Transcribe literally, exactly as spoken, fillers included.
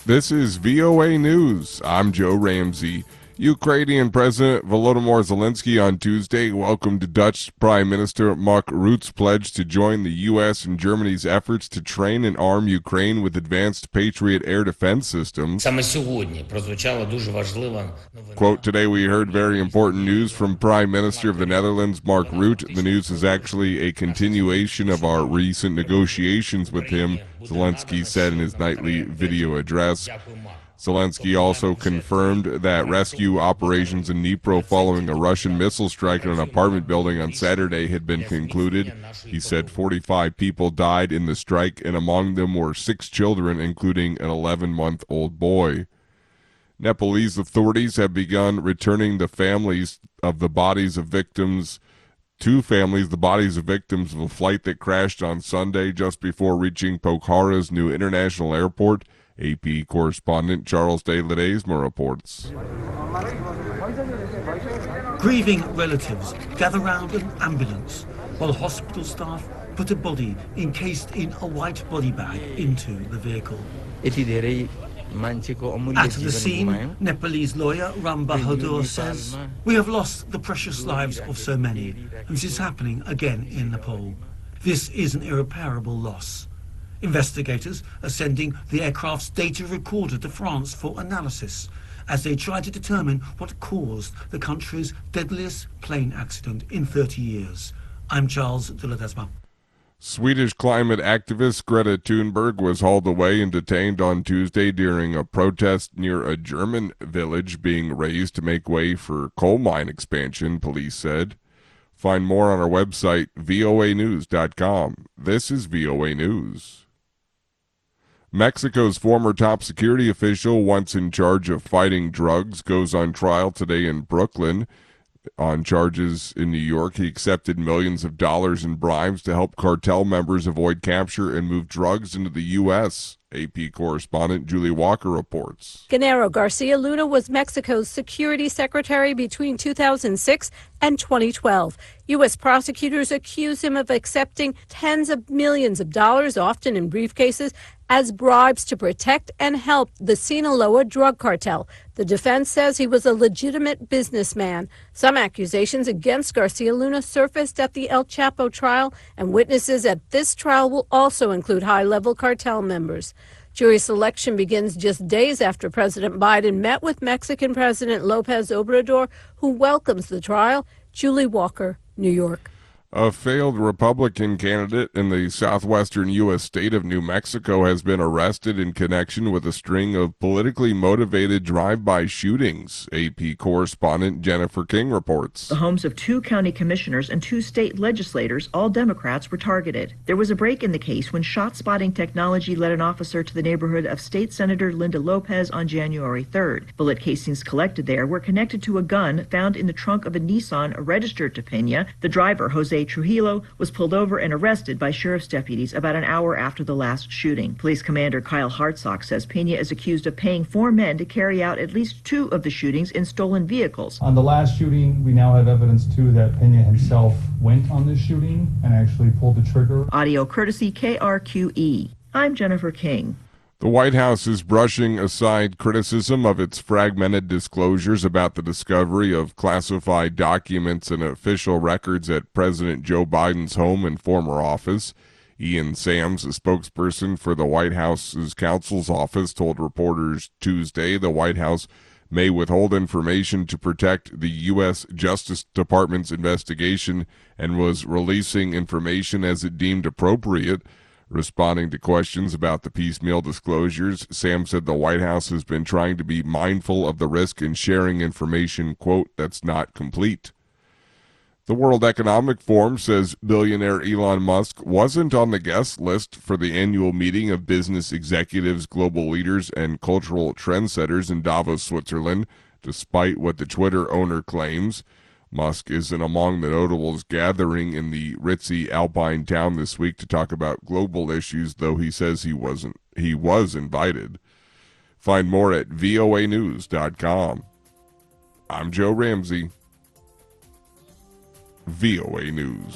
This is V O A News. I'm Joe Ramsey. Ukrainian President Volodymyr Zelensky on Tuesday welcomed Dutch Prime Minister Mark Rutte's pledge to join the U S and Germany's efforts to train and arm Ukraine with advanced Patriot air defense systems. Quote, today we heard very important news from Prime Minister of the Netherlands, Mark Rutte. The news is actually a continuation of our recent negotiations with him, Zelensky said in his nightly video address. Zelensky also confirmed that rescue operations in Dnipro following a Russian missile strike on an apartment building on Saturday had been concluded. He said forty-five people died in the strike, and among them were six children, including an eleven-month-old boy. Nepalese authorities have begun returning the families of the bodies of victims Two families, the bodies of victims of a flight that crashed on Sunday just before reaching Pokhara's new international airport. A P correspondent Charles de Ledesma reports. Grieving relatives gather round an ambulance while hospital staff put a body encased in a white body bag into the vehicle. At the scene, Nepalese lawyer Ram Bahadur says, "We have lost the precious lives of so many, and this is happening again in Nepal. This is an irreparable loss." Investigators are sending the aircraft's data recorder to France for analysis as they try to determine what caused the country's deadliest plane accident in thirty years. I'm Charles de Ledesma. Swedish climate activist Greta Thunberg was hauled away and detained on Tuesday during a protest near a German village being razed to make way for coal mine expansion, police said. Find more on our website, V O A news dot com. This is V O A News. Mexico's former top security official, once in charge of fighting drugs, goes on trial today in Brooklyn. On charges in New York, he accepted millions of dollars in bribes to help cartel members avoid capture and move drugs into the U S A P correspondent Julie Walker reports. Genaro Garcia Luna was Mexico's security secretary between two thousand six and twenty twelve. U S prosecutors accuse him of accepting tens of millions of dollars, often in briefcases, as bribes to protect and help the Sinaloa drug cartel. The defense says he was a legitimate businessman. Some accusations against Garcia Luna surfaced at the El Chapo trial, and witnesses at this trial will also include high-level cartel members. Jury selection begins just days after President Biden met with Mexican President Lopez Obrador, who welcomes the trial. Julie Walker, New York. A failed Republican candidate in the southwestern U S state of New Mexico has been arrested in connection with a string of politically motivated drive-by shootings, A P correspondent Jennifer King reports. The homes of two county commissioners and two state legislators, all Democrats, were targeted. There was a break in the case when shot-spotting technology led an officer to the neighborhood of State Senator Linda Lopez on January third. Bullet casings collected there were connected to a gun found in the trunk of a Nissan registered to Pena. The driver, Jose Trujillo, was pulled over and arrested by sheriff's deputies about an hour after the last shooting. Police Commander Kyle Hartsock says Pena is accused of paying four men to carry out at least two of the shootings in stolen vehicles. On the last shooting, we now have evidence, too, that Pena himself went on this shooting and actually pulled the trigger. Audio courtesy K R Q E. I'm Jennifer King. The White House is brushing aside criticism of its fragmented disclosures about the discovery of classified documents and official records at President Joe Biden's home and former office. Ian Sams, a spokesperson for the White House's counsel's office, told reporters Tuesday the White House may withhold information to protect the U S Justice Department's investigation and was releasing information as it deemed appropriate. Responding to questions about the piecemeal disclosures, Sam said the White House has been trying to be mindful of the risk in sharing information, quote, that's not complete. The World Economic Forum says billionaire Elon Musk wasn't on the guest list for the annual meeting of business executives, global leaders, and cultural trendsetters in Davos, Switzerland, despite what the Twitter owner claims. Musk isn't among the notables gathering in the ritzy Alpine town this week to talk about global issues, though he says he wasn't. He was invited. Find more at V O A news dot com. I'm Joe Ramsey. V O A News.